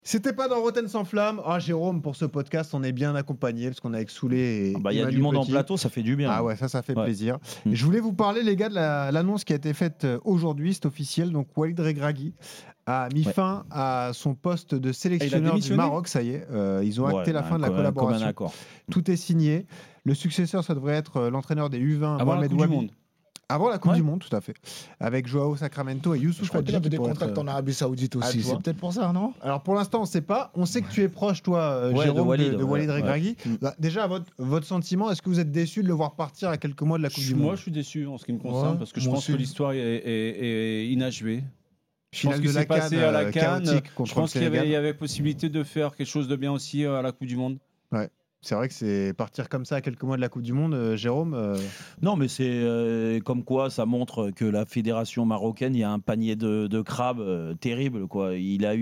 C'était pas dans Rotten sans flamme. Ah, Jérôme, pour ce podcast, on est bien accompagné parce qu'on est avec Soulé et il y a du monde en plateau, ça fait du bien. Ah ouais, ça fait plaisir. Et je voulais vous parler, les gars, de l'annonce qui a été faite aujourd'hui, c'est officiel. Donc, Walid Regragui a mis fin à son poste de sélectionneur du Maroc. Ça y est, ils ont acté la fin de la collaboration. Tout est signé. Le successeur, ça devrait être l'entraîneur des U20, Mohamed Wabi. Avant la Coupe du Monde, tout à fait. Avec Joao Sacramento et Youssouf Hadji. Il avait des contacts en Arabie Saoudite aussi. C'est peut-être pour ça, non? Alors pour l'instant, on ne sait pas. On sait que tu es proche, toi, Jérôme, de Walid Regragui. Bah, déjà, votre sentiment, est-ce que vous êtes déçu de le voir partir à quelques mois de la Coupe du Monde? Moi, je suis déçu en ce qui me concerne parce que je pense que l'histoire est inachevée. Je pense qu'il s'est passé à la CAN. Je pense qu'il y avait possibilité de faire quelque chose de bien aussi à la Coupe du Monde. Ouais. C'est vrai que c'est partir comme ça à quelques mois de la Coupe du Monde, Jérôme. Non, mais c'est comme quoi ça montre que la fédération marocaine, il y a un panier de crabes terrible, quoi.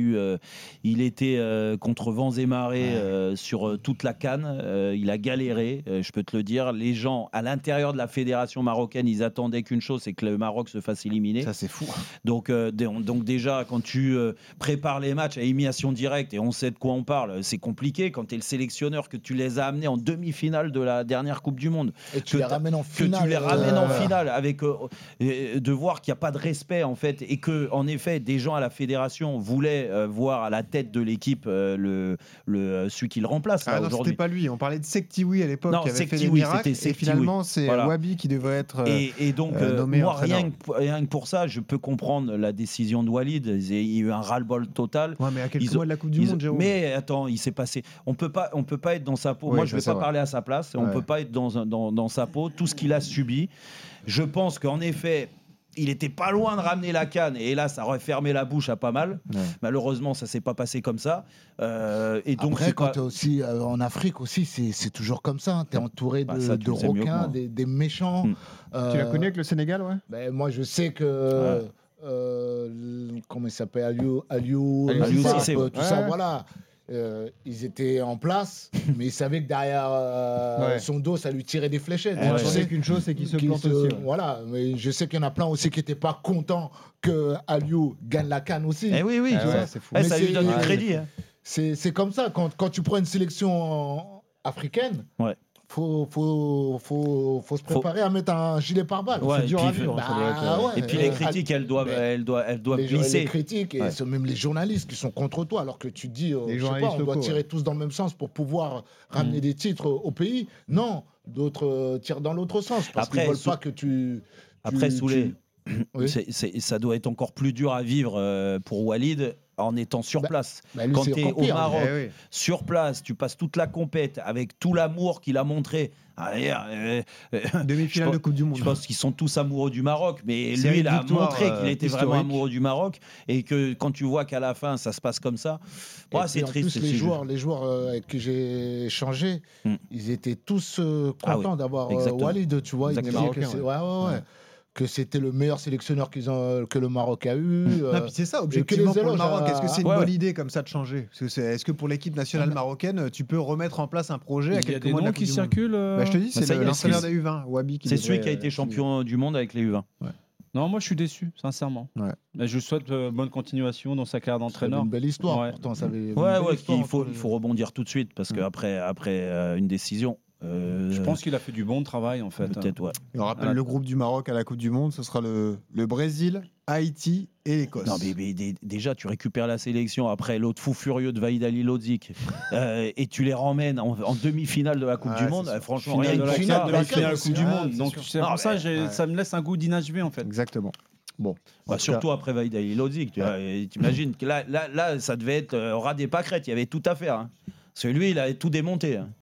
Il était contre vents et marées sur toute la CAN. Il a galéré, je peux te le dire. Les gens à l'intérieur de la fédération marocaine, ils attendaient qu'une chose, c'est que le Maroc se fasse éliminer. Ça, c'est fou. Donc déjà, quand tu prépares les matchs à élimination directe, et on sait de quoi on parle, c'est compliqué quand tu es le sélectionneur, que tu les a amenés en demi-finale de la dernière Coupe du Monde. Et tu les ramènes en finale. Que tu les ramènes en finale avec de voir qu'il n'y a pas de respect en fait, et que en effet des gens à la fédération voulaient voir à la tête de l'équipe celui qui le remplace. Ah non, c'était pas lui. On parlait de Sektiwi à l'époque. Non, qui avait fait des Sektiwi, miracles, c'était et finalement c'est Wabi qui devrait être et donc nommé moi entraîneur. rien que pour ça, je peux comprendre la décision de Walid. Il y a eu un ras-le-bol total. Ouais, mais à quelques mois de la Coupe du Monde, Jérôme. Mais attends, il s'est passé. On peut pas être dans sa peau. Moi, je vais pas parler à sa place. On peut pas être dans sa peau. Tout ce qu'il a subi. Je pense qu'en effet, il était pas loin de ramener la CAN. Et là, ça aurait fermé la bouche à pas mal. Ouais. Malheureusement, ça s'est pas passé comme ça. Et donc, après, quand tu es aussi en Afrique aussi, c'est toujours comme ça. Hein. Tu es entouré de requins, des méchants. Tu l'as connu avec le Sénégal, ouais? Ben, moi, je sais que... comment il s'appelle, Aliou Cissé, tout ça, voilà. Ils étaient en place, mais ils savaient que derrière son dos, ça lui tirait des fléchettes. Je sais qu'une chose, c'est qu'il se plante aussi. Voilà, mais je sais qu'il y en a plein aussi qui n'étaient pas contents que Aliou gagne la CAN aussi. Eh oui, c'est fou. Mais ça lui donne du crédit. Hein. C'est comme ça, quand tu prends une sélection africaine. Ouais. Faut se préparer à mettre un gilet pare-balles. Ouais, c'est dur à vivre. Et puis les critiques, elles doivent glisser. Les critiques et même les journalistes qui sont contre toi, alors que tu dis, je sais pas, on doit tirer tous dans le même sens pour pouvoir ramener des titres au pays. Non, d'autres tirent dans l'autre sens parce qu'ils veulent pas que tu. Après, Soulé, ça doit être encore plus dur à vivre pour Walid. En étant sur place. Quand tu es au Maroc, sur place, tu passes toute la compète avec tout l'amour qu'il a montré. Demi-finale de Coupe du Monde. Je pense qu'ils sont tous amoureux du Maroc, mais lui, il a montré qu'il était vraiment amoureux du Maroc, et que quand tu vois qu'à la fin, ça se passe comme ça, c'est triste. En plus, les joueurs avec qui j'ai échangé, ils étaient tous contents d'avoir Walid, tu vois. Ils disaient que que c'était le meilleur sélectionneur que le Maroc a eu. Non, puis c'est ça, objectivement, pour le Maroc. Est-ce que c'est une bonne idée comme ça de changer? Est-ce que pour l'équipe nationale marocaine, tu peux remettre en place un projet à quelques mois de la Coupe du Monde? Il y a des noms qui circulent. Je te dis, c'est l'entraîneur des U20, Wabi. C'est celui qui a été champion du monde avec les U20. Ouais. Non, moi je suis déçu, sincèrement. Ouais. Je souhaite bonne continuation dans sa carrière d'entraîneur. C'est une belle histoire. Pourtant, il faut rebondir tout de suite parce qu'après une décision. Je pense qu'il a fait du bon travail en fait. Peut-être, ouais. Et on rappelle le groupe du Maroc à la Coupe du Monde, ce sera le Brésil, Haïti et l'Écosse. Non, mais déjà, tu récupères la sélection après l'autre fou furieux de Vaïd Halilhodžić et tu les ramènes en demi-finale de la Coupe du Monde. Franchement, rien de la finale de la Coupe du Monde. Donc c'est pour ça, ça me laisse un goût d'inachevé en fait. Exactement. Bon, surtout après Vaïd Halilhodžić, tu imagines que là, ça devait être au ras des pâquerettes. Il y avait tout à faire. Hein. Parce que lui, il a tout démonté. Hein.